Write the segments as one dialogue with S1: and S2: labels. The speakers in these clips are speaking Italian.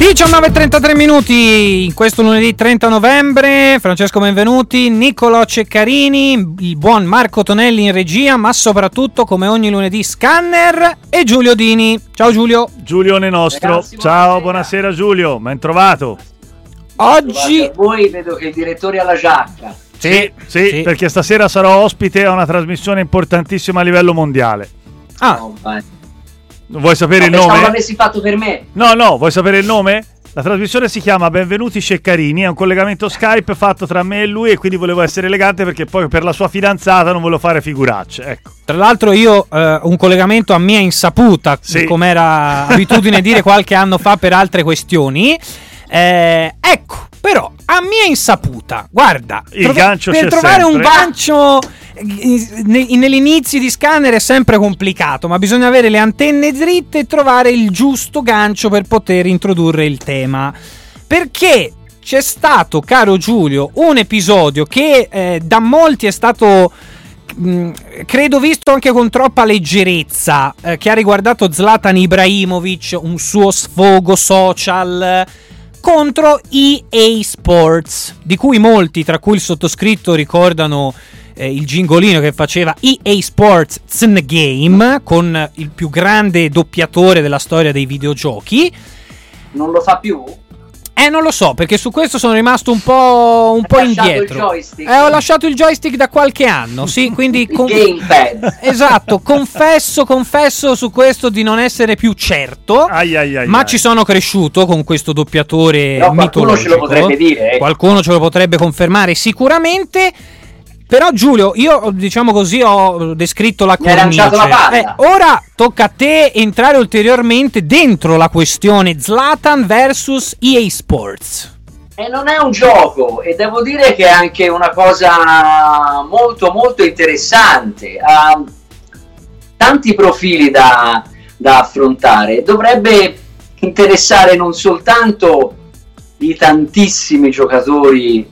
S1: 19:33 minuti in questo lunedì 30 novembre. Francesco Benvenuti, Niccolò Ceccarini, il buon Marco Tonelli in regia, ma soprattutto come ogni lunedì Scanner e Giulio Dini. Ciao Giulio.
S2: Giulione nostro. Ragazzi, ciao, buonasera Giulio, ben trovato.
S3: Oggi voi vedo che il direttore ha la giacca.
S2: Sì, perché stasera sarò ospite a una trasmissione importantissima a livello mondiale. Vuoi sapere il nome?
S3: Non l'avessi fatto per me.
S2: No, vuoi sapere il nome? La trasmissione si chiama Benvenuti Ceccarini, è un collegamento Skype fatto tra me e lui, e quindi volevo essere elegante perché poi per la sua fidanzata non volevo fare figuracce, ecco.
S1: Tra l'altro io un collegamento a mia insaputa, come era abitudine dire qualche anno fa per altre questioni. Ecco, però a mia insaputa, guarda,
S2: il gancio
S1: per
S2: c'è
S1: trovare
S2: sempre.
S1: Un gancio negli inizi di Scanner è sempre complicato, ma bisogna avere le antenne dritte e trovare il giusto gancio per poter introdurre il tema, perché c'è stato, caro Giulio, un episodio che da molti è stato credo visto anche con troppa leggerezza, che ha riguardato Zlatan Ibrahimovic, un suo sfogo social contro EA Sports, di cui molti, tra cui il sottoscritto, ricordano il gingolino che faceva EA Sports Zn Game con il più grande doppiatore della storia dei videogiochi.
S3: Non lo fa più?
S1: Non lo so, perché su questo sono rimasto un po' indietro. Ho lasciato il joystick da qualche anno, sì, quindi
S3: gamepad.
S1: Esatto, confesso su questo di non essere più certo. Ma ci sono cresciuto con questo doppiatore mitologico.
S3: Qualcuno ce lo potrebbe dire.
S1: Qualcuno ce lo potrebbe confermare sicuramente. Però Giulio, io diciamo così ho descritto la cornice. Ora tocca a te entrare ulteriormente dentro la questione Zlatan versus EA Sports.
S3: Non è un gioco, e devo dire che è anche una cosa molto molto interessante. Ha tanti profili da affrontare. Dovrebbe interessare non soltanto i tantissimi giocatori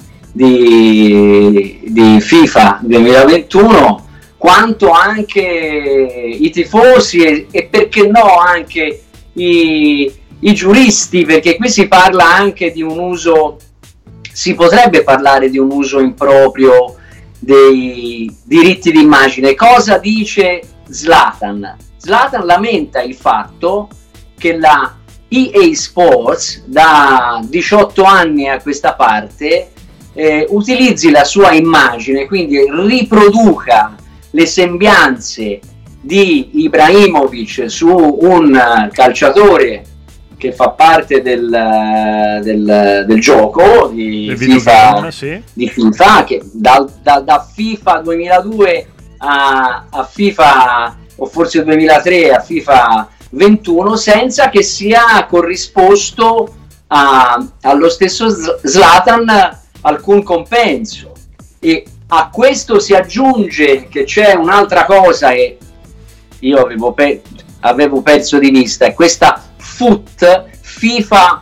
S3: di FIFA 2021, quanto anche i tifosi e perché no anche i giuristi, perché qui si parla anche di un uso, si potrebbe parlare di un uso improprio dei diritti d'immagine. Cosa dice Zlatan? Zlatan lamenta il fatto che la EA Sports da 18 anni a questa parte utilizzi la sua immagine, quindi riproduca le sembianze di Ibrahimovic su un calciatore che fa parte del gioco di FIFA, di FIFA, che da FIFA 2002 a FIFA, o forse 2003 a FIFA 21, senza che sia corrisposto allo stesso Zlatan alcun compenso. E a questo si aggiunge che c'è un'altra cosa che io avevo perso di vista, è questa FIFA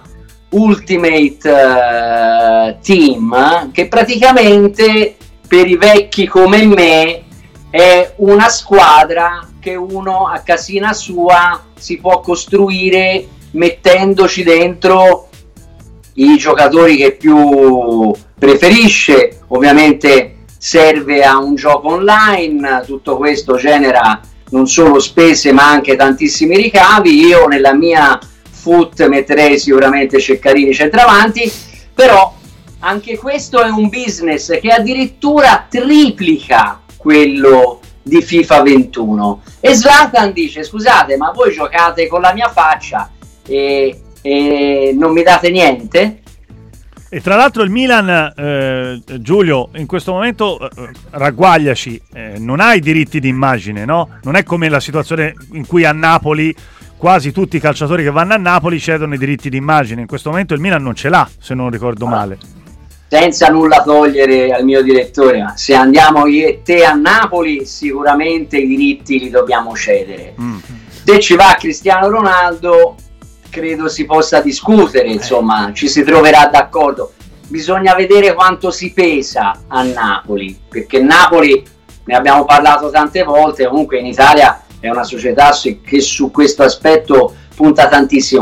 S3: Ultimate Team, che praticamente per i vecchi come me è una squadra che uno a casina sua si può costruire mettendoci dentro i giocatori che più preferisce. Ovviamente serve a un gioco online, tutto questo genera non solo spese ma anche tantissimi ricavi. Io nella mia foot metterei sicuramente Ceccarini centravanti, però anche questo è un business che addirittura triplica quello di FIFA 21. E Zlatan dice: scusate, ma voi giocate con la mia faccia e non mi date niente?
S2: E tra l'altro il Milan, Giulio, in questo momento, ragguagliaci, non ha i diritti d'immagine, no? Non è come la situazione in cui a Napoli quasi tutti i calciatori che vanno a Napoli cedono i diritti d'immagine. In questo momento il Milan non ce l'ha, se non ricordo male.
S3: Senza nulla togliere al mio direttore, ma se andiamo io e te a Napoli sicuramente i diritti li dobbiamo cedere. Se ci va Cristiano Ronaldo credo si possa discutere, insomma, ci si troverà d'accordo. Bisogna vedere quanto si pesa a Napoli, perché Napoli, ne abbiamo parlato tante volte, comunque in Italia è una società che su questo aspetto punta tantissimo.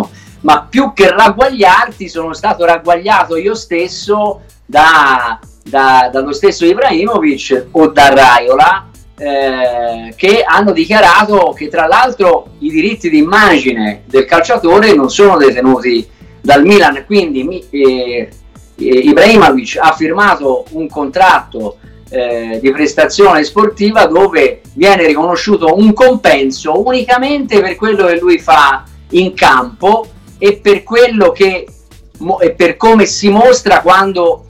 S3: ma più che ragguagliarti sono stato ragguagliato io stesso dallo stesso Ibrahimovic o da Raiola, che hanno dichiarato che tra l'altro i diritti d'immagine del calciatore non sono detenuti dal Milan, quindi Ibrahimovic ha firmato un contratto di prestazione sportiva dove viene riconosciuto un compenso unicamente per quello che lui fa in campo e per quello che e per come si mostra quando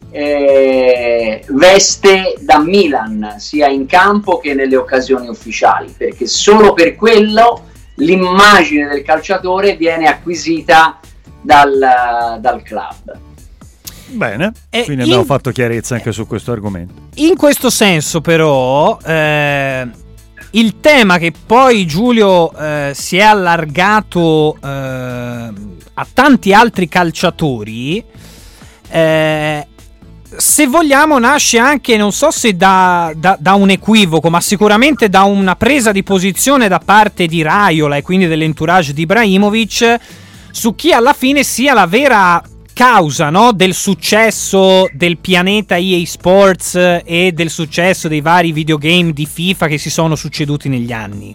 S3: veste da Milan sia in campo che nelle occasioni ufficiali, perché solo per quello l'immagine del calciatore viene acquisita dal club.
S2: Bene, quindi abbiamo fatto chiarezza anche su questo argomento.
S1: In questo senso però il tema che poi Giulio si è allargato a tanti altri calciatori, se vogliamo nasce anche, non so se da un equivoco, ma sicuramente da una presa di posizione da parte di Raiola e quindi dell'entourage di Ibrahimovic su chi alla fine sia la vera causa, no, del successo del pianeta EA Sports e del successo dei vari videogame di FIFA che si sono succeduti negli anni.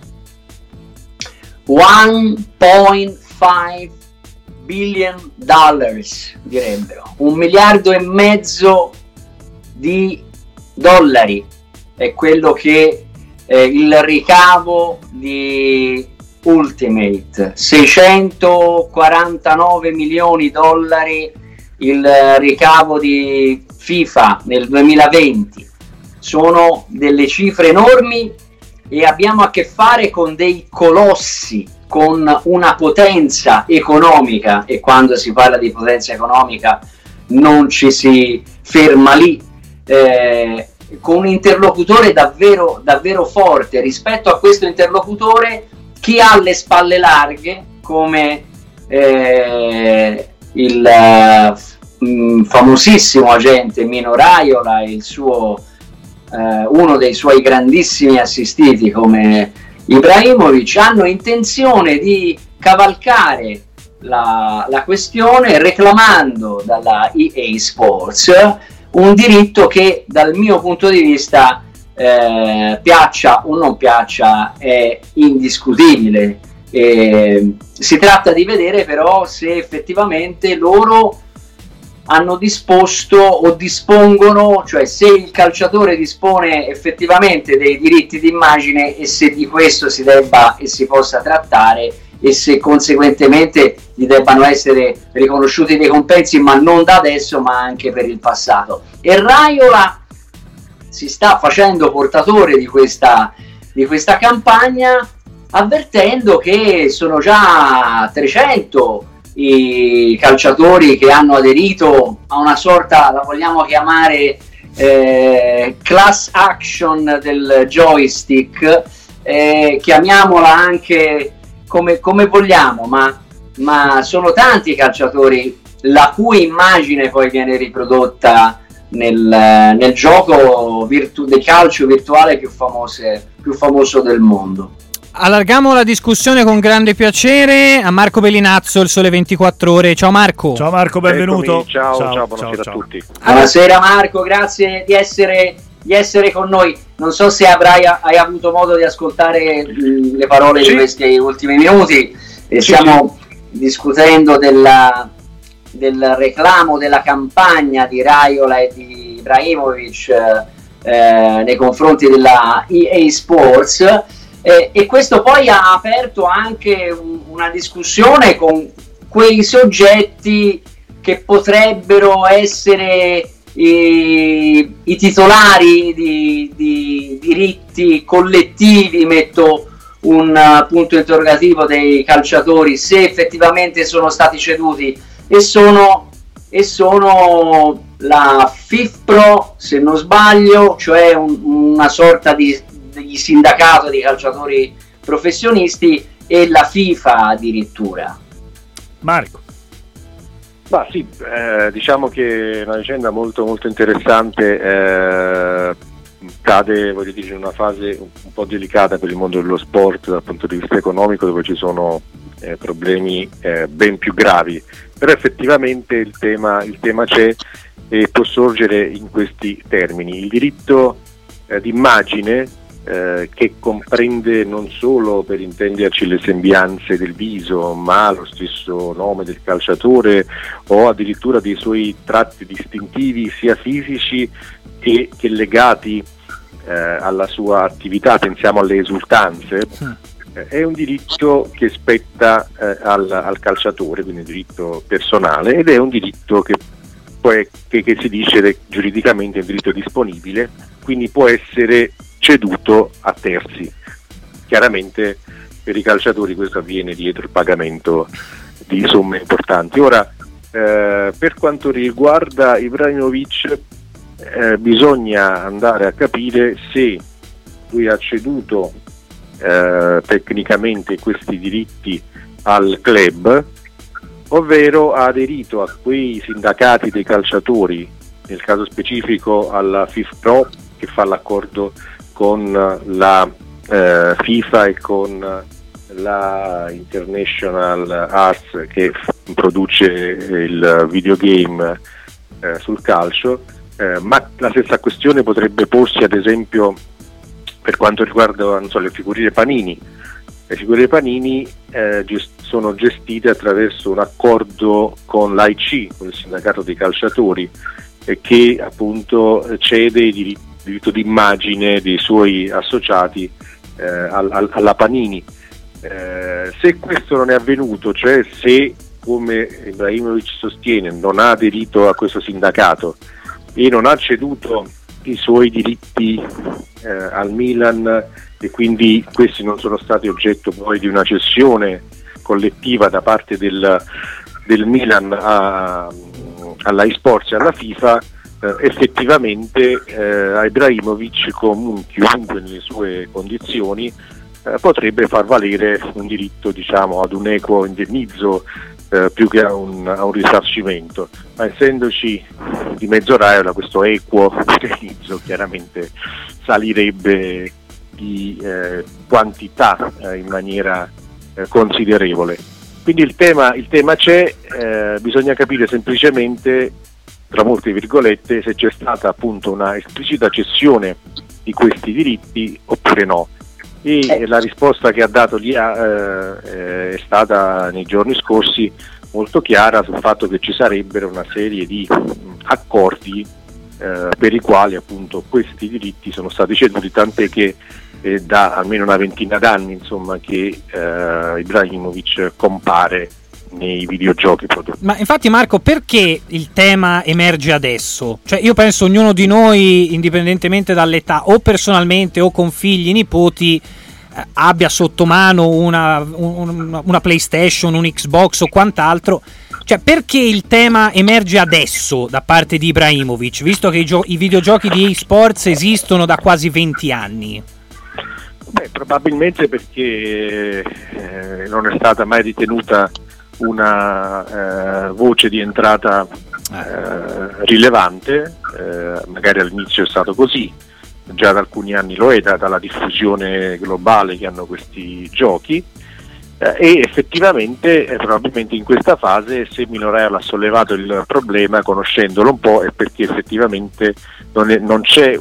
S3: 1.5 billion dollars, direbbero, $1,5 miliardi di dollari è quello che il ricavo di Ultimate, 649 milioni di dollari il ricavo di FIFA nel 2020. Sono delle cifre enormi e abbiamo a che fare con dei colossi, con una potenza economica, e quando si parla di potenza economica non ci si ferma lì, con un interlocutore davvero, davvero forte. Rispetto a questo interlocutore, chi ha le spalle larghe come il famosissimo agente Mino Raiola e il suo uno dei suoi grandissimi assistiti come Ibrahimovic, hanno intenzione di cavalcare la questione reclamando dalla EA Sports un diritto che dal mio punto di vista, piaccia o non piaccia, è indiscutibile. Si tratta di vedere però se effettivamente loro hanno disposto o dispongono, cioè se il calciatore dispone effettivamente dei diritti d'immagine e se di questo si debba e si possa trattare e se conseguentemente gli debbano essere riconosciuti dei compensi, ma non da adesso ma anche per il passato. E Raiola si sta facendo portatore di questa campagna, avvertendo che sono già 300 i calciatori che hanno aderito a una sorta, la vogliamo chiamare class action del joystick, chiamiamola anche come vogliamo, ma sono tanti i calciatori la cui immagine poi viene riprodotta nel gioco del calcio virtuale più famoso del mondo.
S1: Allarghiamo la discussione con grande piacere a Marco Bellinazzo, il Sole 24 Ore. Ciao Marco.
S2: Ciao Marco, benvenuto.
S4: Ciao, buonasera a tutti.
S3: Buonasera Marco, grazie di essere con noi. Non so se hai avuto modo di ascoltare le parole di questi ultimi minuti. Stiamo discutendo del reclamo della campagna di Raiola e di Ibrahimovic nei confronti della EA Sports. E questo poi ha aperto anche una discussione con quei soggetti che potrebbero essere i titolari di diritti collettivi, metto un punto interrogativo, dei calciatori, se effettivamente sono stati ceduti, e sono la FIFPro, se non sbaglio, cioè una sorta di sindacato di calciatori professionisti, e la FIFA addirittura.
S2: Marco.
S4: Sì, diciamo che è una vicenda molto molto interessante, cade, voglio dire, in una fase un po' delicata per il mondo dello sport dal punto di vista economico, dove ci sono problemi ben più gravi. Però effettivamente il tema c'è e può sorgere in questi termini. Il diritto d'immagine, che comprende non solo, per intenderci, le sembianze del viso, ma lo stesso nome del calciatore o addirittura dei suoi tratti distintivi sia fisici che legati alla sua attività, pensiamo alle esultanze, è un diritto che spetta al calciatore, quindi un diritto personale, ed è un diritto che si dice giuridicamente è un diritto disponibile, quindi può essere ceduto a terzi. Chiaramente per i calciatori questo avviene dietro il pagamento di somme importanti. Ora, per quanto riguarda Ibrahimovic, bisogna andare a capire se lui ha ceduto tecnicamente questi diritti al club, ovvero ha aderito a quei sindacati dei calciatori, nel caso specifico alla FIFPro, che fa l'accordo con la FIFA e con la International Arts, che produce il videogame sul calcio, ma la stessa questione potrebbe porsi ad esempio per quanto riguarda le figurine Panini. Le figurine Panini sono gestite attraverso un accordo con l'AIC, con il sindacato dei calciatori, che appunto cede il diritto d'immagine dei suoi associati alla Panini. Se questo non è avvenuto, cioè se, come Ibrahimovic sostiene, non ha aderito a questo sindacato e non ha ceduto i suoi diritti al Milan, e quindi questi non sono stati oggetto poi di una cessione collettiva da parte del Milan alla eSports e alla FIFA, effettivamente a Ibrahimovic, chiunque nelle sue condizioni, potrebbe far valere un diritto, diciamo, ad un equo indennizzo più che a un risarcimento, ma essendoci di mezzo Raiola, questo equo indennizzo chiaramente salirebbe di quantità in maniera considerevole. Quindi il tema c'è, bisogna capire semplicemente, tra molte virgolette, se c'è stata appunto una esplicita cessione di questi diritti oppure no. E la risposta che ha dato l'IA è stata nei giorni scorsi molto chiara sul fatto che ci sarebbero una serie di accordi per i quali appunto questi diritti sono stati ceduti, tant'è che da almeno una ventina d'anni, insomma, che Ibrahimovic compare nei videogiochi prodotti.
S1: Ma infatti, Marco, perché il tema emerge adesso? Cioè, io penso ognuno di noi, indipendentemente dall'età, o personalmente o con figli, nipoti, abbia sotto mano una PlayStation, un Xbox o quant'altro. Cioè, perché il tema emerge adesso da parte di Ibrahimovic, visto che i videogiochi di eSports esistono da quasi 20 anni?
S4: Beh, probabilmente perché non è stata mai ritenuta una voce di entrata rilevante, magari all'inizio è stato così, già da alcuni anni lo è, dalla diffusione globale che hanno questi giochi, e effettivamente probabilmente in questa fase, se Mino Raiola ha sollevato il problema conoscendolo un po', è perché effettivamente non c'è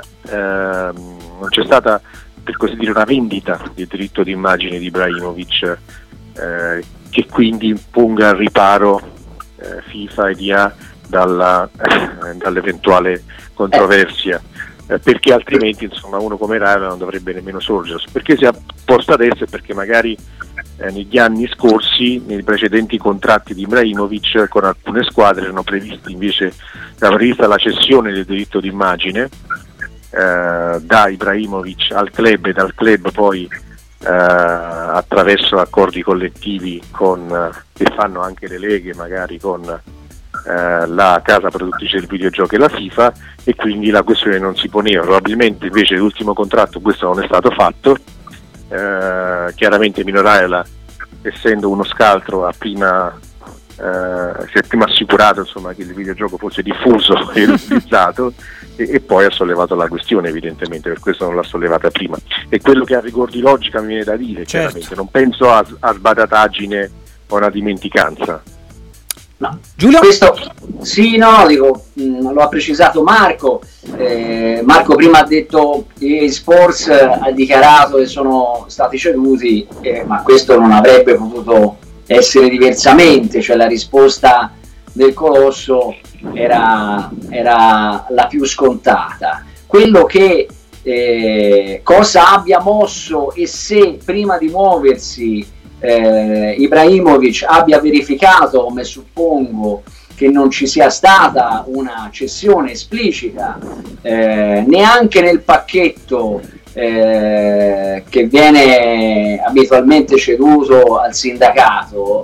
S4: stata, per così dire, una vendita del diritto d'immagine di Ibrahimovic, che quindi imponga al riparo FIFA e DIA dall'eventuale controversia, perché altrimenti, insomma, uno come Raiola non dovrebbe nemmeno sorgere. Perché si è posto adesso? Perché magari negli anni scorsi, nei precedenti contratti di Ibrahimovic con alcune squadre, era prevista la cessione del diritto d'immagine da Ibrahimovic al club, e dal club poi attraverso accordi collettivi che fanno anche le leghe magari con la casa produttrice del videogioco e la FIFA, e quindi la questione non si poneva. Probabilmente invece l'ultimo contratto questo non è stato fatto. Chiaramente Mino Raiola, essendo uno scaltro, si è prima assicurato, insomma, che il videogioco fosse diffuso e utilizzato, e poi ha sollevato la questione, evidentemente, per questo non l'ha sollevata prima. E quello che a rigor di logica mi viene da dire, chiaramente, non penso a sbadataggine o a una dimenticanza.
S3: No.
S1: Giulio?
S3: Questo, sì, no, dico, lo ha precisato Marco. Marco prima ha detto che Sports ha dichiarato che sono stati ceduti, ma questo non avrebbe potuto essere diversamente, cioè la risposta del Colosso era la più scontata. Quello che cosa abbia mosso e se prima di muoversi Ibrahimovic abbia verificato, come suppongo, che non ci sia stata una cessione esplicita neanche nel pacchetto che viene abitualmente ceduto al sindacato,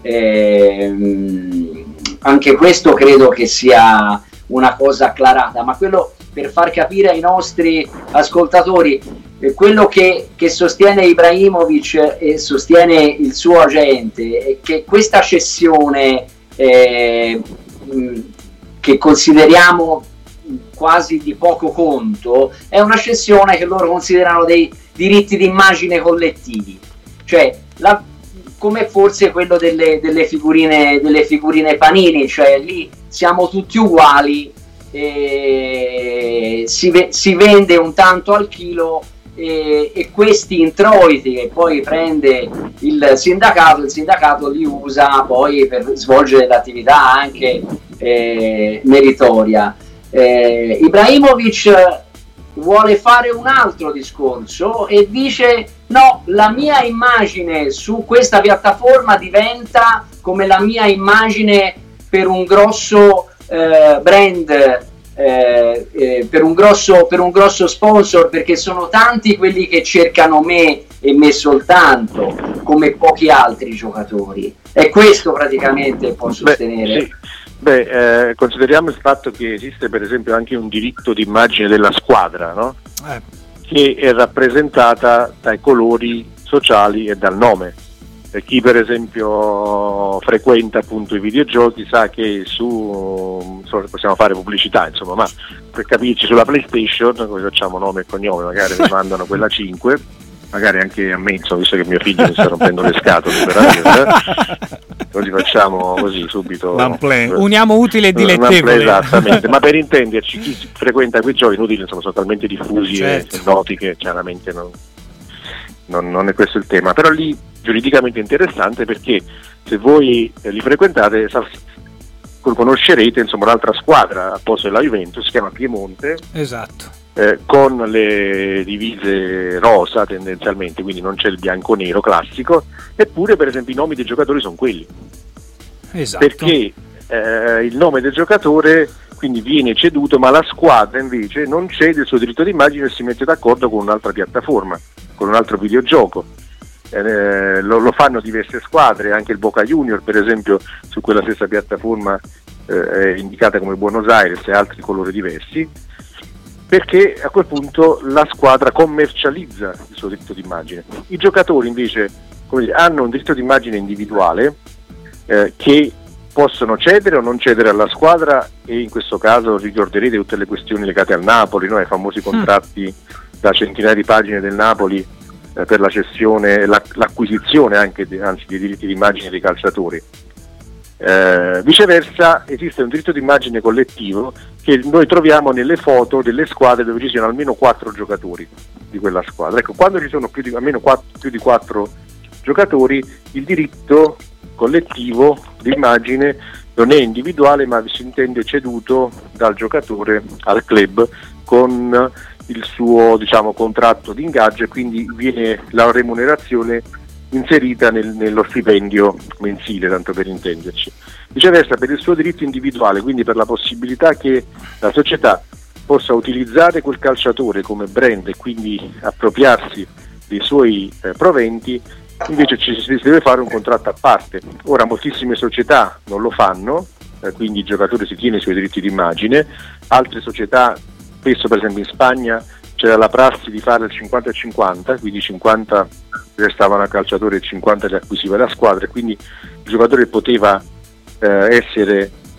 S3: anche questo credo che sia una cosa acclarata, ma quello per far capire ai nostri ascoltatori, quello che sostiene Ibrahimovic e sostiene il suo agente è che questa cessione che consideriamo quasi di poco conto è una cessione che loro considerano dei diritti d'immagine collettivi, cioè come forse quello delle figurine Panini, cioè lì siamo tutti uguali, si vende un tanto al chilo e questi introiti che poi prende il sindacato li usa poi per svolgere l'attività anche meritoria. Ibrahimovic vuole fare un altro discorso e dice: no, la mia immagine su questa piattaforma diventa come la mia immagine per un grosso brand, per un grosso sponsor, perché sono tanti quelli che cercano me e me soltanto, come pochi altri giocatori. È questo praticamente può sostenere.
S4: Sì. Consideriamo il fatto che esiste per esempio anche un diritto d'immagine della squadra, no? Che è rappresentata dai colori sociali e dal nome. Per chi per esempio frequenta appunto i videogiochi sa che possiamo fare pubblicità, insomma, ma per capirci, sulla PlayStation, come facciamo nome e cognome, magari mi mandano quella 5, magari anche a me, insomma, visto che mio figlio mi sta rompendo le scatole per avere, così facciamo così subito.
S1: Uniamo utile e dilettevole.
S4: Esattamente, ma per intenderci, chi frequenta quei giochi inutili, insomma, sono talmente diffusi e noti che chiaramente non è questo il tema, però lì giuridicamente interessante, perché se voi li frequentate conoscerete, insomma, un'altra squadra a posto della Juventus, si chiama Piemonte,
S1: esatto,
S4: con le divise rosa tendenzialmente, quindi non c'è il bianco-nero classico, eppure per esempio i nomi dei giocatori sono quelli,
S1: esatto,
S4: perché il nome del giocatore quindi viene ceduto, ma la squadra invece non cede il suo diritto d'immagine e si mette d'accordo con un'altra piattaforma, con un altro videogioco. Lo fanno diverse squadre, anche il Boca Junior per esempio su quella stessa piattaforma è indicata come Buenos Aires e altri colori diversi, perché a quel punto la squadra commercializza il suo diritto d'immagine. I giocatori invece, come dire, hanno un diritto d'immagine individuale che possono cedere o non cedere alla squadra, e in questo caso ricorderete tutte le questioni legate al Napoli, no? I famosi contratti da centinaia di pagine del Napoli per la cessione, l'acquisizione anche dei diritti d'immagine dei calciatori. Viceversa esiste un diritto d'immagine collettivo che noi troviamo nelle foto delle squadre dove ci siano almeno 4 giocatori di quella squadra. Ecco, quando ci sono più di 4 giocatori, il diritto collettivo d'immagine non è individuale, ma si intende ceduto dal giocatore al club con il suo, diciamo, contratto di ingaggio, e quindi viene la remunerazione inserita nello stipendio mensile, tanto per intenderci. Viceversa, per il suo diritto individuale, quindi per la possibilità che la società possa utilizzare quel calciatore come brand e quindi appropriarsi dei suoi proventi, invece si deve fare un contratto a parte. Ora moltissime società non lo fanno, quindi il giocatore si tiene i suoi diritti d'immagine. Altre società, spesso per esempio in Spagna c'era la prassi di fare il 50-50, quindi 50 restavano al calciatore e 50 li acquisiva la squadra, e quindi il giocatore poteva essere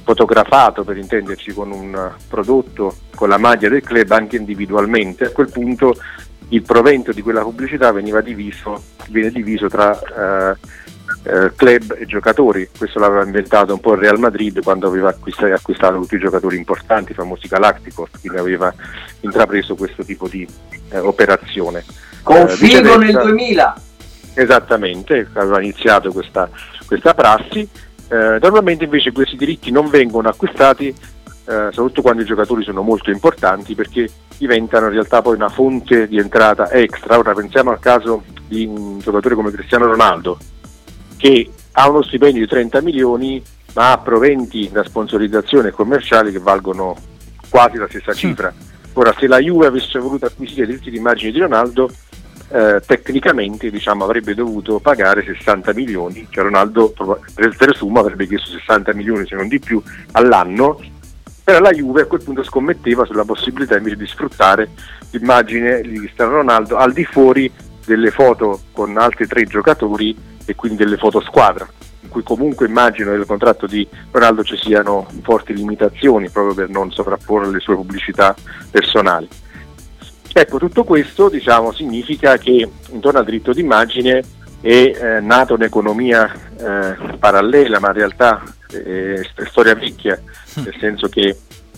S4: fotografato, per intenderci, con un prodotto con la maglia del club anche individualmente, a quel punto il provento di quella pubblicità viene diviso tra club e giocatori. Questo l'aveva inventato un po' il Real Madrid quando aveva acquistato tutti i giocatori importanti, i famosi Galacticos, quindi aveva intrapreso questo tipo di operazione.
S3: Con Figo nel 2000.
S4: Esattamente, aveva iniziato questa prassi. Normalmente invece questi diritti non vengono acquistati, soprattutto quando i giocatori sono molto importanti, perché diventano in realtà poi una fonte di entrata extra. Ora pensiamo al caso di un giocatore come Cristiano Ronaldo, che ha uno stipendio di 30 milioni ma ha proventi da sponsorizzazione commerciali che valgono quasi la stessa cifra. Ora, se la Juve avesse voluto acquisire i diritti di immagine di Ronaldo, tecnicamente avrebbe dovuto pagare 60 milioni, cioè Ronaldo per somma avrebbe chiesto 60 milioni se non di più all'anno, però la Juve a quel punto scommetteva sulla possibilità invece di sfruttare l'immagine di Cristiano Ronaldo al di fuori delle foto con altri 3 giocatori e quindi delle foto squadra, in cui comunque immagino nel contratto di Ronaldo ci siano forti limitazioni proprio per non sovrapporre le sue pubblicità personali. Ecco, tutto questo significa che intorno al diritto d'immagine è nata un'economia parallela, ma in realtà è storia vecchia, nel senso che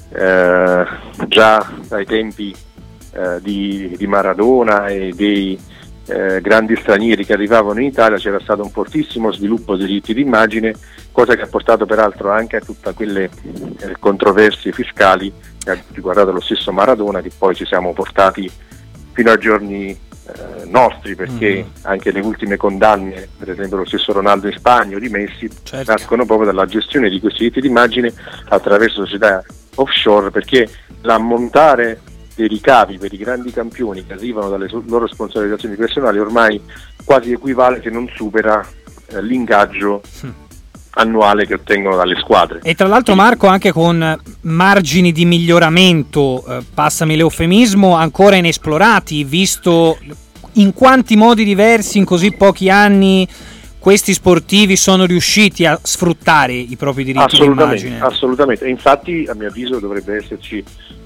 S4: già dai tempi di Maradona e dei grandi stranieri che arrivavano in Italia c'era stato un fortissimo sviluppo dei diritti d'immagine, cosa che ha portato peraltro anche a tutte quelle controversie fiscali che ha riguardato lo stesso Maradona, che poi ci siamo portati fino ai giorni nostri, perché anche le ultime condanne, per esempio lo stesso Ronaldo in Spagna o di Messi, nascono proprio dalla gestione di questi diritti d'immagine attraverso società offshore, perché l'ammontare dei ricavi per i grandi campioni che arrivano dalle loro sponsorizzazioni personali ormai quasi equivale, se non supera, l'ingaggio annuale che ottengono dalle squadre.
S1: E tra l'altro, Marco, anche con margini di miglioramento, passami l'eufemismo, ancora inesplorati, visto in quanti modi diversi in così pochi anni questi sportivi sono riusciti a sfruttare i propri diritti di immagine.
S4: Assolutamente, e infatti a mio avviso dovrebbe esserci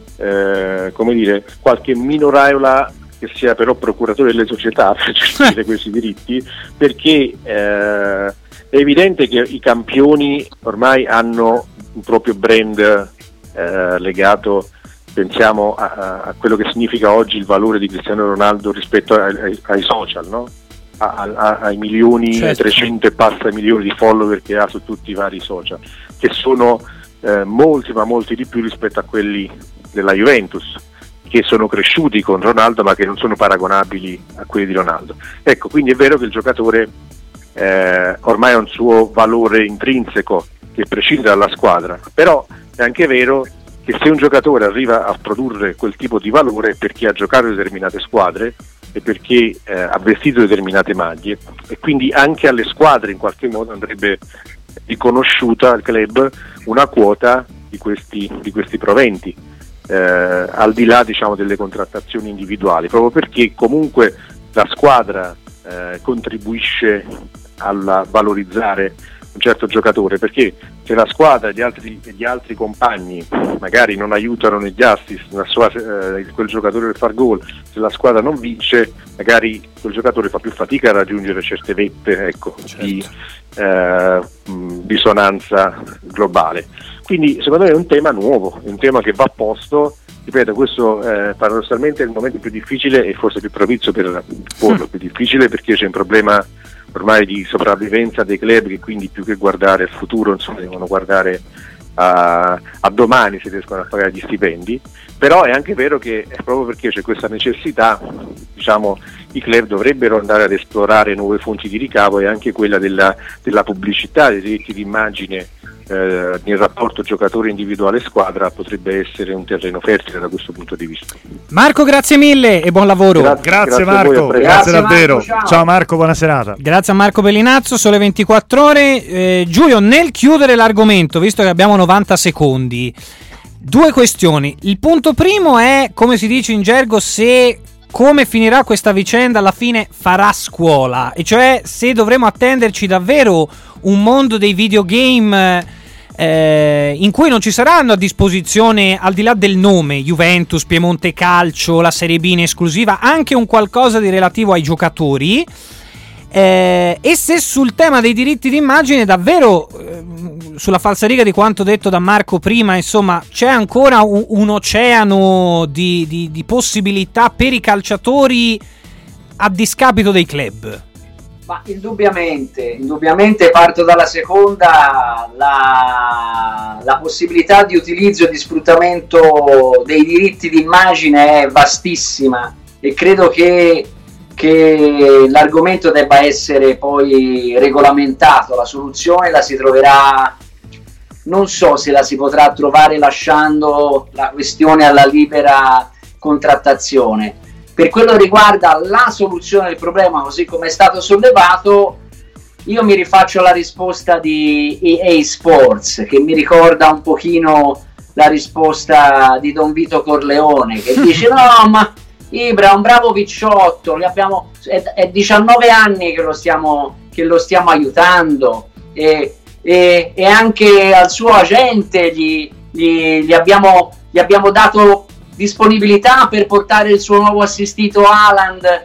S4: qualche minoraiola che sia però procuratore delle società per gestire questi diritti, perché è evidente che i campioni ormai hanno un proprio brand legato, pensiamo a quello che significa oggi il valore di Cristiano Ronaldo rispetto ai social, no? Ai milioni, 300 e passa milioni di follower che ha su tutti i vari social, che sono molti di più rispetto a quelli della Juventus, che sono cresciuti con Ronaldo ma che non sono paragonabili a quelli di Ronaldo. Ecco, quindi è vero che il giocatore ormai ha un suo valore intrinseco che prescinde dalla squadra, però è anche vero che se un giocatore arriva a produrre quel tipo di valore è perché ha giocato in determinate squadre e perché ha vestito determinate maglie, e quindi anche alle squadre in qualche modo andrebbe riconosciuta al club una quota di questi proventi, al di là delle contrattazioni individuali, proprio perché comunque la squadra contribuisce a valorizzare un certo giocatore, perché se la squadra e gli altri compagni magari non aiutano negli assist quel giocatore per far gol, se la squadra non vince magari quel giocatore fa più fatica a raggiungere certe vette, di risonanza globale. Quindi secondo me è un tema nuovo, è un tema che va posto. Ripeto, questo paradossalmente è il momento più difficile e forse più propizio per porlo, più difficile perché c'è un problema ormai di sopravvivenza dei club, che quindi più che guardare al futuro devono guardare a domani se riescono a pagare gli stipendi. Però è anche vero che proprio perché c'è questa necessità, i club dovrebbero andare ad esplorare nuove fonti di ricavo, e anche quella della pubblicità, dei diritti di immagine nel rapporto giocatore individuale squadra potrebbe essere un terreno fertile da questo punto di vista.
S1: Marco, grazie mille e buon lavoro.
S2: Grazie Marco, grazie davvero. Marco, ciao Marco, buona serata.
S1: Grazie a Marco Bellinazzo, Sole 24 Ore. Giulio, nel chiudere l'argomento, visto che abbiamo 90 secondi, due questioni. Il punto primo è, come si dice in gergo, come finirà questa vicenda alla fine farà scuola, e cioè se dovremo attenderci davvero un mondo dei videogame in cui non ci saranno a disposizione, al di là del nome, Juventus, Piemonte Calcio, la Serie B in esclusiva, anche un qualcosa di relativo ai giocatori. E se sul tema dei diritti d'immagine davvero, sulla falsariga di quanto detto da Marco prima, insomma, c'è ancora un oceano di possibilità per i calciatori a discapito dei club.
S3: Ma indubbiamente parto dalla seconda, la possibilità di utilizzo e di sfruttamento dei diritti d'immagine è vastissima e credo che l'argomento debba essere poi regolamentato. La soluzione la si troverà, non so se la si potrà trovare lasciando la questione alla libera contrattazione. Per quello che riguarda la soluzione del problema, così come è stato sollevato, io mi rifaccio alla risposta di EA Sports, che mi ricorda un pochino la risposta di Don Vito Corleone, che dice no, ma Ibra è un bravo picciotto, è 19 anni che lo stiamo aiutando, e anche al suo agente gli abbiamo dato disponibilità per portare il suo nuovo assistito Haaland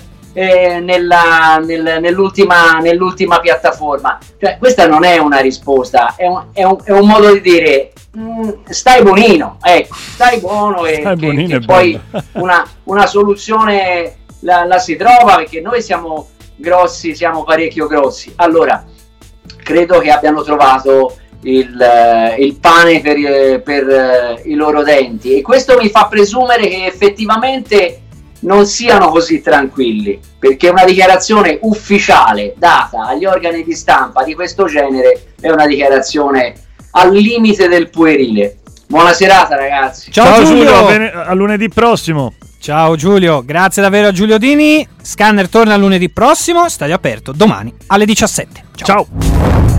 S3: nell'ultima piattaforma. Cioè, questa non è una risposta, è un modo di dire stai buonino, ecco, stai buono, e poi una soluzione la si trova, perché noi siamo grossi, siamo parecchio grossi. Allora credo che abbiano trovato il pane per i loro denti, e questo mi fa presumere che effettivamente non siano così tranquilli, perché una dichiarazione ufficiale data agli organi di stampa di questo genere è una dichiarazione al limite del puerile. Buona serata, ragazzi.
S1: Ciao Giulio,
S2: a lunedì prossimo.
S1: Ciao Giulio, grazie davvero a Giulio Dini. Scanner torna lunedì prossimo, stadio aperto domani alle 17. Ciao.